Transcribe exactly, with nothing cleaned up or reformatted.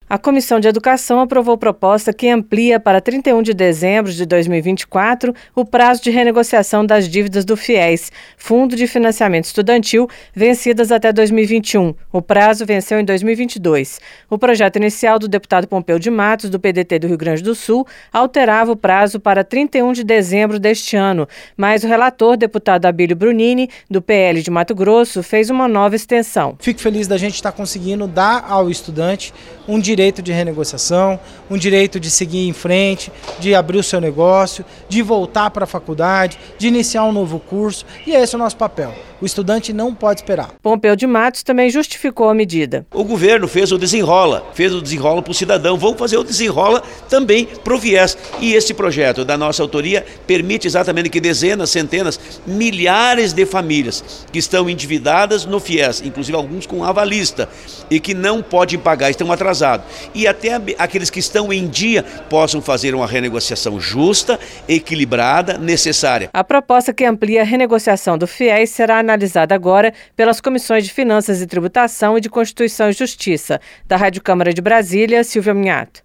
A Comissão de Educação aprovou proposta que amplia para trinta e um de dezembro de dois mil e vinte e quatro o prazo de renegociação das dívidas do FIES, Fundo de Financiamento Estudantil, vencidas até dois mil e vinte e um. O prazo venceu em dois mil e vinte e dois. O projeto inicial do deputado Pompeu de Matos, do P D T do Rio Grande do Sul, alterava o prazo para trinta e um de dezembro deste ano, mas o relator, deputado Abílio Brunini, do P L de Mato Grosso, fez uma nova extensão. Fico feliz da gente estar conseguindo dar ao estudante um direito de renegociação, um direito de seguir em frente, de abrir o seu negócio, de voltar para a faculdade, de iniciar um novo curso, e esse é o nosso papel. O estudante não pode esperar. Pompeu de Matos também justificou a medida. O governo fez o desenrola, fez o desenrola para o cidadão, vamos fazer o desenrola também para o FIES. E este projeto da nossa autoria permite exatamente que dezenas, centenas, milhares de famílias que estão endividadas no FIES, inclusive alguns com avalista, e que não podem pagar, estão atrasados. E até aqueles que estão em dia possam fazer uma renegociação justa, equilibrada, necessária. A proposta que amplia a renegociação do FIES será analisada agora pelas Comissões de Finanças e Tributação e de Constituição e Justiça. Da Rádio Câmara de Brasília, Silvia Minhato.